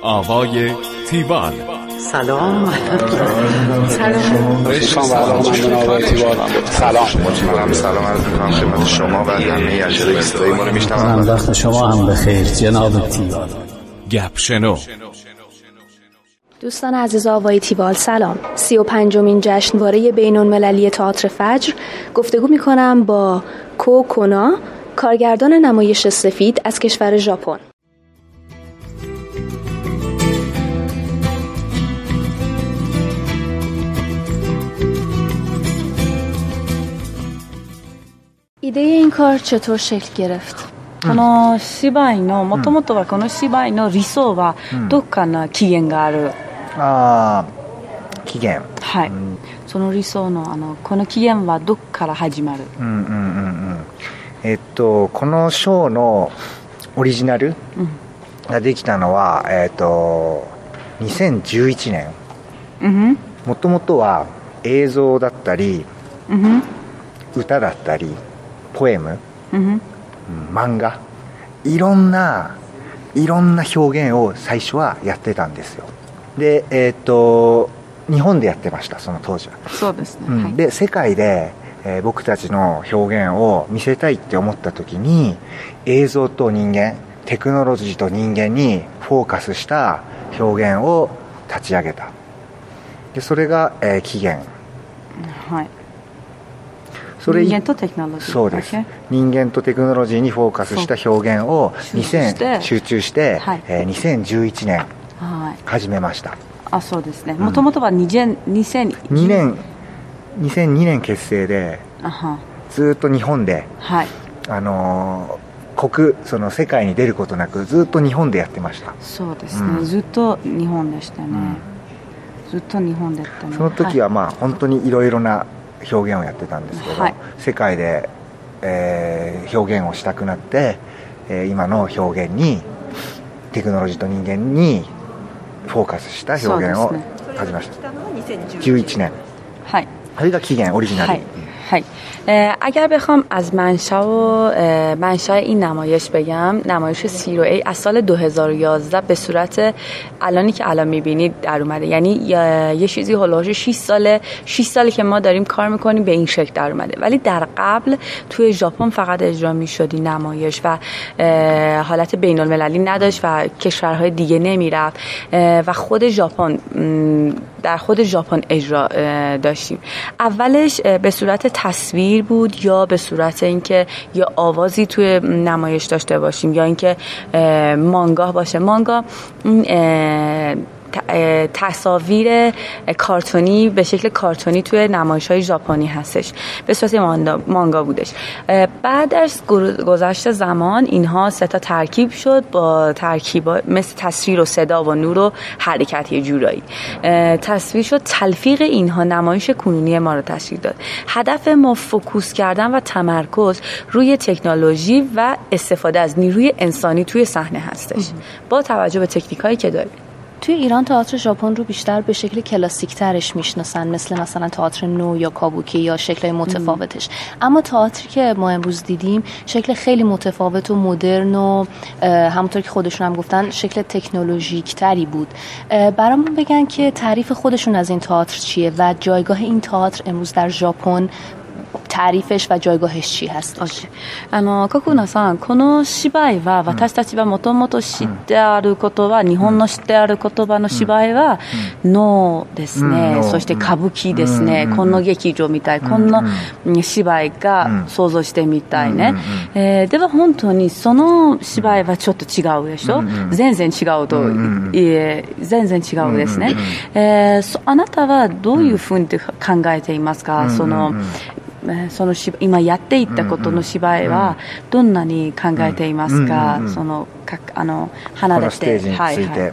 آوای تیوال. سلام. سلام عرض می‌کنم خدمت شما و همه اشرافی ما رو میشنوم. وقت شما هم بخیر جناب تیوال. گپ شنو. دوستان عزیز آوای تیوال سلام. 35مین جشنواره بین‌المللی تئاتر فجر گفتگو می‌کنم با کونا، کارگردان نمایش سفید از کشور ژاپن. ایده این کار چطور شکل گرفت؟ この芝居のもともとはこの芝居の理想はどっかの起源がある。 起源。 はい。その理想のこの起源はどっから始まる？ このショーのオリジナルができたのは2011年。もともとは映像だったり、歌だったり、ポエム。漫画いろんな表現を最初はやってたんですよ。で日本でやってました、その当時は。 そうですね、 で世界で、僕たちの表現を見せたいって思った時に映像と人間、テクノロジーと人間にフォーカスした表現を立ち上げた。でそれが、起源。 はい。 それ人間とテクノロジー。 そうです。人間とテクノロジーにフォーカスした表現を集中して、2011年始めました。 あ、そうですね。もともとは2002 年結成で、ずっと日本で、その世界に出ることなくずっと日本でやってました。 そうですね。ずっと日本でしたね。ずっと日本でやってね。 その時は本当にいろいろな表現をやってたんですけど、世界で、表現をしたくなって、今の表現にテクノロジーと人間にフォーカスした表現を始めました。11年。はい。それが起源オリジナル。はい。 اگر بخوام از منشأ این نمایش بگم، نمایش سیروئی از سال 2011 به صورت الانی که الان میبینید در اومده. یعنی یه چیزی هولوش 6 ساله که ما داریم کار میکنیم به این شکل در اومده. ولی در قبل توی ژاپن فقط اجرا میشد این نمایش و حالت بین المللی نداشت و کشورهای دیگه نمیرفت و در خود ژاپن اجرا داشتیم. اولش به صورت تصویر بود یا به صورت اینکه یا آوازی توی نمایش داشته باشیم یا اینکه مانگا باشه. مانگا تصاویر کارتونی به شکل کارتونی توی نمایش‌های ژاپنی هستش، به صورت مانگا بودش. بعد از گذشت زمان اینها سه تا ترکیب شد با ترکیبا مثل تصویر و صدا و نور و حرکت یه جورایی تصویر شد. تلفیق اینها نمایش کنونی ما رو تشکیل داد. هدف ما فوکوس کردن و تمرکز روی تکنولوژی و استفاده از نیروی انسانی توی صحنه هستش با توجه به تکنیکایی که داریم. توی ایران تئاتر ژاپن رو بیشتر به شکل کلاسیک ترش میشناسن، مثلا تئاتر نو یا کابوکی یا شکل‌های متفاوتش. اما تئاتری که ما امروز دیدیم شکل خیلی متفاوت و مدرن و همونطور که خودشون هم گفتن شکل تکنولوژیک تری بود. برامون بگن که تعریف خودشون از این تئاتر چیه و جایگاه این تئاتر امروز در ژاپن تعریفش و جایگاهش چی هستش؟ コクナさん、この芝居は私たちはもともと知ってあることは、日本の知ってある言葉の芝居は能ですね、そして歌舞伎ですね、この劇場みたい、こんな芝居が想像してみたいね。では本当にその芝居はちょっと違うでしょ。全然違うと、全然違うですね。あなたはどういうふうに考えていますか？その今やっていったことの芝居はどんなに考えていますか？離れて。このステージについて。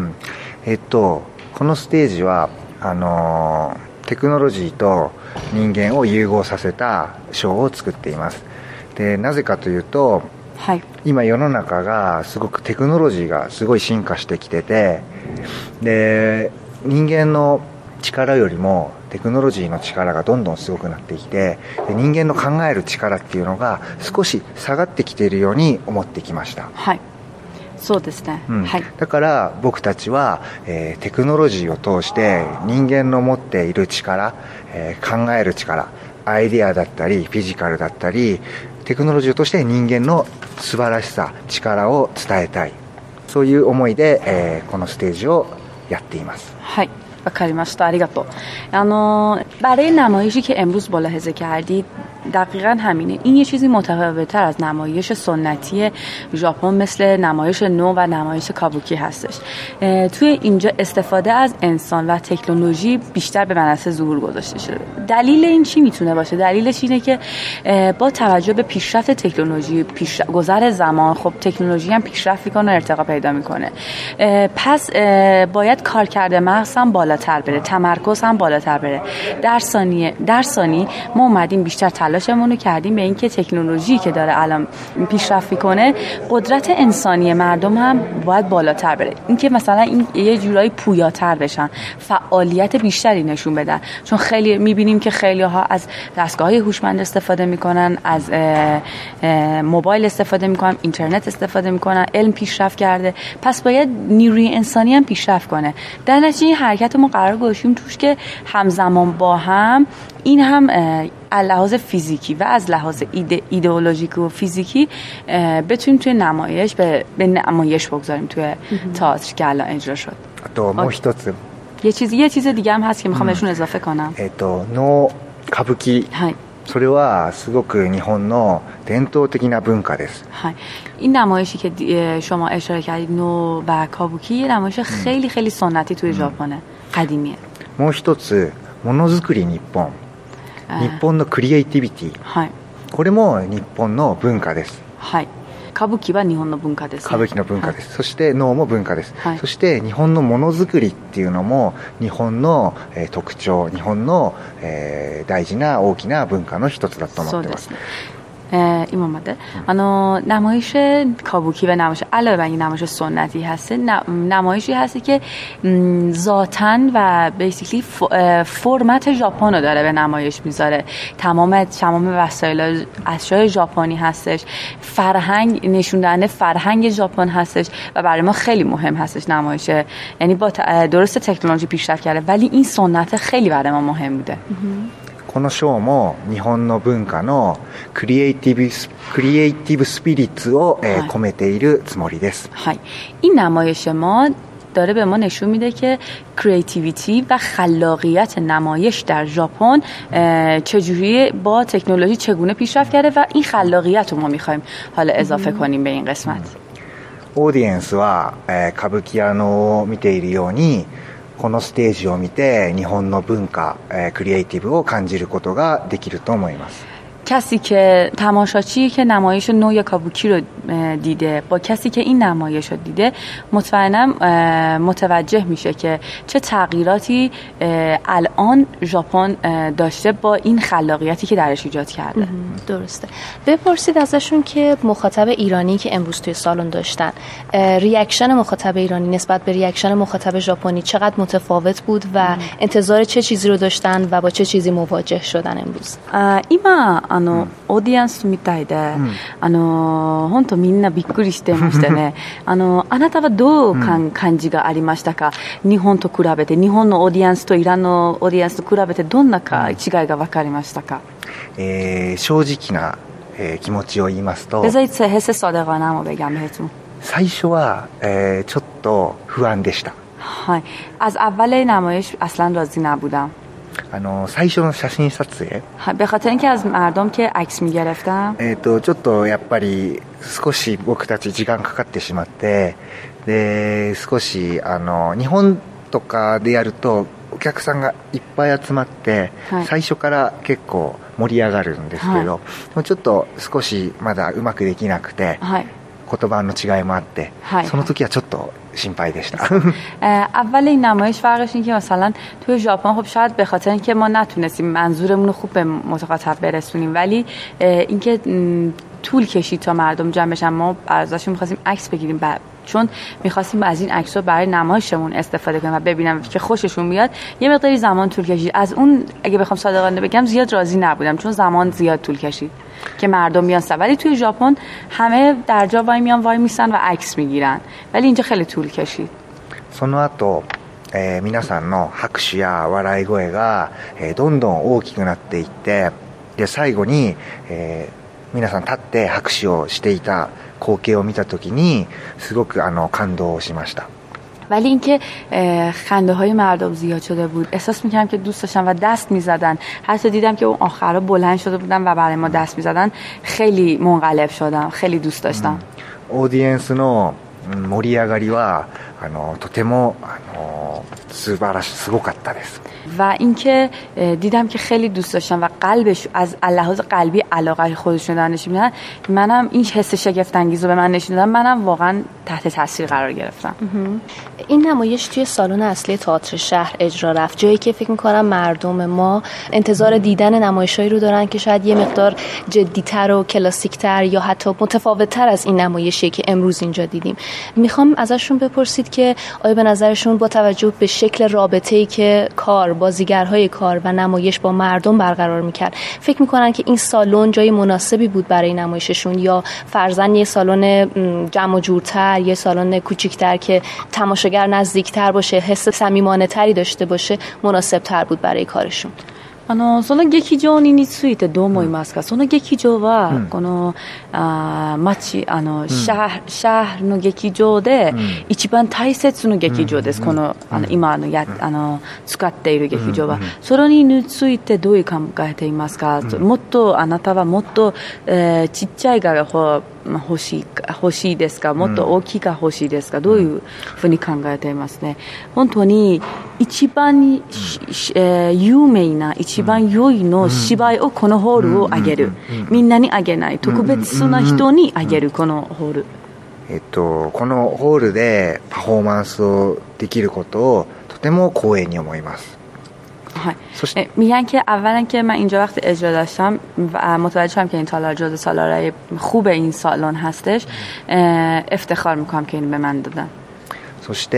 このステージはテクノロジーと人間を融合させたショーを作っています。でなぜかというと、今世の中がすごくテクノロジーがすごい進化してきてて、で人間の力よりもテクノロジーの力がどんどんすごくなってきて、で人間の考える力っていうのが少し下がってきているように思ってきました。 そうですね、はい、 だから僕たちは、テクノロジーを通して人間の持っている力、考える力、アイデアだったりフィジカルだったり、テクノロジーを通して人間の素晴らしさ、力を伝えたい、そういう思いで、このステージをやっています。 はい、わかりました。ありがとう。برای نمایشی که امروز ملاحظه کردید دقیقاً همینه. این یه چیزی متفاوت‌تر از نمایش سنتی ژاپن مثل نمایش نو و نمایش کابوکی هستش. توی اینجا استفاده از انسان و تکنولوژی بیشتر به منصه ظهور گذاشته شده. دلیل این چی میتونه باشه؟ دلیلش اینه که با توجه به پیشرفت تکنولوژی، گذر زمان، خب تکنولوژی هم پیشرفت میکنه و ارتقا پیدا میکنه. پس باید کارکرد مغز هم بالاتر بره، تمرکز هم بالاتر بره. در ثانی ما اومدیم بیشتر تلاشمون رو کردیم به اینکه تکنولوژی که داره الان پیشرفت میکنه قدرت انسانی مردم هم باید بالاتر بره، اینکه مثلا این یه جورایی پویاتر بشن، فعالیت بیشتری نشون بدن. چون خیلی میبینیم که خیلی ها از دستگاه‌های هوشمند استفاده میکنن، از موبایل استفاده میکنن، اینترنت استفاده میکنن، علم پیشرفت کرده، پس باید نیروی انسانی هم پیشرفت کنه. در نتیجه این حرکت ما قرار گذاشتیم توش که همزمان با هم این هم از لحاظ فیزیکی و از لحاظ ایدئولوژیک و فیزیکی بتونیم توی نمایش به نمایش بگذاریم توی تئاتر که الان اجرا شد. توもう一つ یه چیز دیگه هم هست که میخوام بهشون اضافه کنم. 能歌舞伎、はい、それはすごく日本の伝統的な文化です。 はい。این نمایشی که شما اشاره کردید نو و کابوکی یه نمایش خیلی خیلی سنتی توی ژاپنه، قدیمیه. もう一つものづくり日本、日本のクリエイティビティ、はい、これも日本の文化です。 はい。歌舞伎は日本の文化です、ね、 歌舞伎の文化です、はい、そして能も文化です、はい、そして日本のものづくりっていうのも日本の、特徴、日本の、大事な大きな文化の一つだと思ってます。そうですね。 今までنمایش کابوکی و نمایش علاوه بر این نمایش سنتی هست، نمایشی هستی که ذاتاً و بیسیکلی فرمت ژاپن رو داره به نمایش میذاره. تمام وسایل اشیاء ژاپنی هستش، فرهنگ نشون دهنده فرهنگ ژاپن هستش و برای ما خیلی مهم هستش نمایش. یعنی با درست تکنولوژی پیشرفت کرده ولی این سنت خیلی برای ما مهم بوده. このショーも日本の文化のクリエイティブスピリッツを、込めているつもりです。 はい。این نمایش ما داره به ما نشون میده که کریتیویتی و خلاقیت نمایش در ژاپن چجوری با تکنولوژی چگونه پیشرفت کرده و این خلاقیت رو ما میخوایم حالا اضافه کنیم به این قسمت. オーディエンスは、歌舞伎や能を見ているようにこのステージを見て日本の文化、クリエイティブを感じることができると思います。 کسی که تماشاچی که نمایش نو یا کابوکی رو دیده با کسی که این نمایش رو دیده مطمئناً متوجه میشه که چه تغییراتی الان ژاپن داشته با این خلاقیتی که درش ایجاد کرده. درسته. بپرسید ازشون که مخاطب ایرانی که امروز توی سالن داشتن ریاکشن مخاطب ایرانی نسبت به ریاکشن مخاطب ژاپنی چقدر متفاوت بود و انتظار چه چیزی رو داشتن و با چه چیزی مواجه شدن امروز. オーディエンスみたいで、本当みんなびっくりしてましたね。あなたはどう感じがありましたか？日本と比べて、日本のオーディエンスとイランのオーディエンスと比べてどんな違いが分かりましたか？ 正直な、気持ちを言いますと、 بذارید حس صادقانه‌مو بگم بهتون. 最初は、ちょっと不安でした。 はい。از اول نمایش اصلا راضی نبودم. 最初の写真撮影 به خاطر اینکه از مردم که عکس می‌گرفتم ちょっとやっぱり少し僕たち時間かかってしまって、で少し日本とかでやるとお客さんがいっぱい集まって、はい、最初から結構盛り上がるんですけど、はい、ちょっと少しまだうまくできなくて、はい、言葉の違いもあって、はい、その時はちょっと心配でした。 اول این نمایش فرقش این که مثلا توی ژاپن خب شاید به خاطر اینکه ما نتونستیم منظورمون رو خوب به مخاطب برسونیم ولی اینکه طول کشید تا مردم جمع بشن، ما ازشون می‌خواستیم عکس بگیریم چون می‌خواستیم از این عکس‌ها برای نمایشمون استفاده کنیم و ببینم که خوششون میاد. یه مقداری زمان طول کشید. از اون اگه بخوام صادقانه بگم زیاد راضی نبودم چون زمان زیاد طول کشید که مردم بیان. ولی توی ژاپن همه در جا وای میسن و عکس میگیرن، ولی اینجا خیلی طول کشید. その後皆さんの拍手や笑い声が、どんどん大きくなっていって、で最後に、皆さん立って拍手をしていた光景を見た時にすごく感動しました。 ولی اینکه خنده های مردم زیاد شده بود احساس میکردم که دوست داشتن و دست میزدن. حتی دیدم که اون آخرها بلند شده بودن و برای ما دست میزدن. خیلی منقلب شدم، خیلی دوست داشتم. オーディエンスの盛り上がりはとても素晴らしい、すごかったです。 و اینکه دیدم که خیلی دوست داشتن و قلبش از لحاظ قلبی علاقه خودشون دارن نشون میدن. منم این حس شگفت انگیز رو به من نشون دادن، منم واقعا تحت تاثیر قرار گرفتم. این نمایش توی سالن اصلی تئاتر شهر اجرا رفت، جایی که فکر می‌کنم مردم ما انتظار دیدن نمایشایی رو دارن که شاید یه مقدار جدی‌تر و کلاسیک‌تر یا حتی متفاوت‌تر از این نمایشی که امروز اینجا دیدیم. میخوام ازشون بپرسید که آیا به نظرشون با توجه به شکل رابطه‌ای که کار، بازیگرهای کار و نمایش با مردم برقرار میکرد، فکر میکنن که این سالن جای مناسبی بود برای نمایششون، یا فرضاً یه سالن جمع و جورتر، یه سالن کوچیک‌تر که تماشاگر نزدیکتر باشه، حس صمیمانه‌تری داشته باشه، مناسب‌تر بود برای کارشون؟ その劇場についてどう思いますか？その劇場はこの町シャーの劇場で一番大切な劇場です。この今使っている劇場はそれについてどう考えていますか？もっとあなたはもっとちっちゃいが欲しいですか？もっと大きいが欲しいですか？どういうふうに考えていますね。本当に一番有名な一番良いの芝居をこのホールをあげる。みんなにあげない。特別な人にあげるこのホール。 このホールでパフォーマンスをできることをとても光栄に思います。 میگن که اولا که من اینجا وقت اجرا داشتم و متوجه شدم که این تالار جزو سالارهای خوب این سالن هستش، افتخار میکنم که این به من دادن. そして、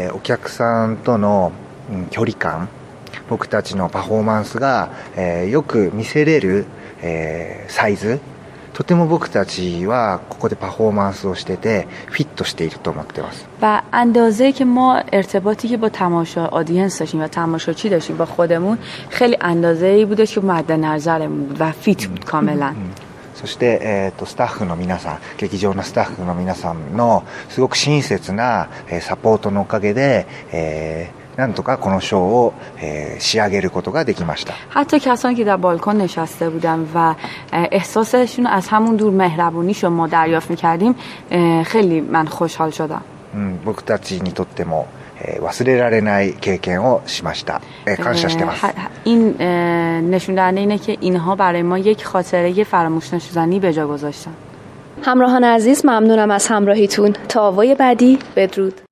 お客さんとの距離感、僕たちのパフォーマンスが、よく見せれる、サイズ、とても僕たちはここでパフォーマンスをしててフィットしていると思ってます。 و اندازه‌ای که ما ارتباطی که با تماشا آدینس داشتیم و تماشاچی داشتیم با خودمون خیلی اندازه‌ای بودش که مد نظرمون بود و فیت بود کاملا. そして、スタッフの皆さん、劇場のスタッフの皆さんのすごく親切な、サポートのおかげで、なんとかこのショーを、仕上げることができました。 حتی کسانی که در بالکن نشسته بودن و احساسشون از همون دور مهربونیشو ما دریافت می‌کردیم، خیلی من خوشحال شدم. 僕たちにとっても忘れられない経験をしました。感謝してます。 این نشون دهنده اینه که اینها برای ما یک خاطره فراموش نشدنی به جا گذاشتن. همراهان عزیز، ممنونم از همراهیتون. تا آوای بعدی، بدرود.